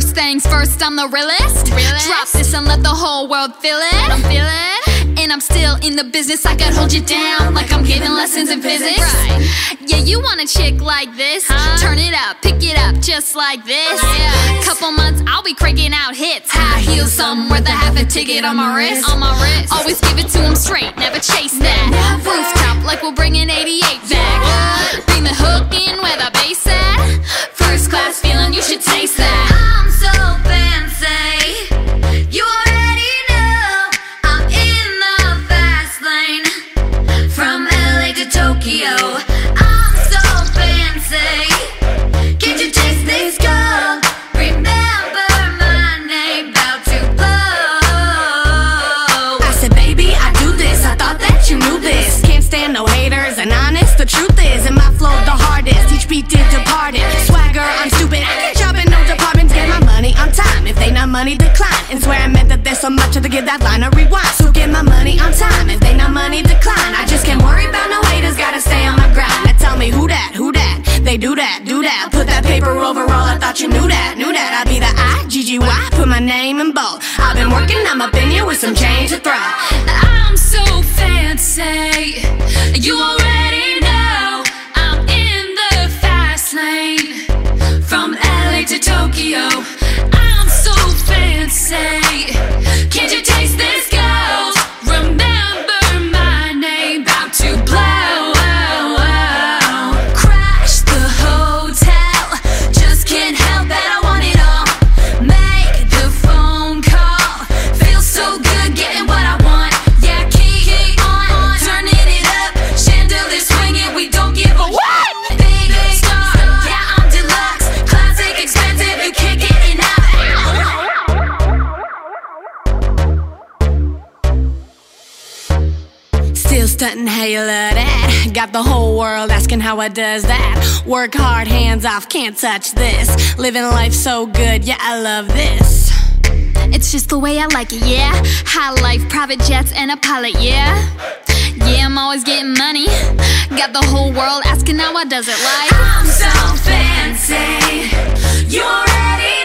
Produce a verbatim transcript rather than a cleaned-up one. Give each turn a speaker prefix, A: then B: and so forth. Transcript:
A: First things first, I'm the realest.
B: realest.
A: Drop this and let the whole world feel it.
B: I'm feeling.
A: And I'm still in the business, I could hold you down like I'm giving lessons in physics.
B: Right.
A: Yeah, you want a chick like this?
B: Huh?
A: Turn it up, pick it up just like this.
B: Yeah.
A: Couple months, I'll be cranking out hits. High heels, something worth a half a ticket on my wrist.
B: On my wrist.
A: Always give it to him straight, never chase that.
B: Never.
A: Rooftop like we're bringing eighty-eight back. Bring the hook in where the bass at. First class feeling, you should taste that.
C: I'm so fancy. You already know I'm in the fast lane. From L A to Tokyo, I'm so fancy. Can't you taste this gold? Remember my name, about to blow.
D: I said, baby, I do this. I thought that you knew this. Can't stand no haters, and honest, the truth is, in my flow the hardest. Each beat did departed. Swagger, I'm stupid. I can't shop in no departments. Get my money on time. If they not money, decline. And swear I meant that there's so much to give that line a rewind. So get my money on time. If they not money, decline. I just can't worry about no haters. Gotta stay on my grind. Now tell me who that, who that? They do that, do that. Put that paper over all. I thought you knew that, knew that. I'd be the I G G Y. Put my name in bold. I've been working. I'm up in here with some change to throw.
A: I'm so fancy. You already know I'm in the fast lane. From L A to Tokyo, I'm so fancy. Can't you taste this gold? Remember my name, about to blow. Crash the hotel, just can't help that I want it all. Make the phone call, feel so good getting what I want. Yeah, keep, keep on turning it up. Chandelier swinging, we don't give a what. Big star, yeah, I'm deluxe. Classic, expensive, you can't get enough.
D: Still stunting how you love that. Got the whole world asking how I does that. Work hard, hands off, can't touch this. Living life so good, yeah, I love this.
A: It's just the way I like it, yeah. High life, private jets, and a pilot, yeah. Yeah, I'm always getting money. Got the whole world asking how I does it like.
C: I'm so fancy. You already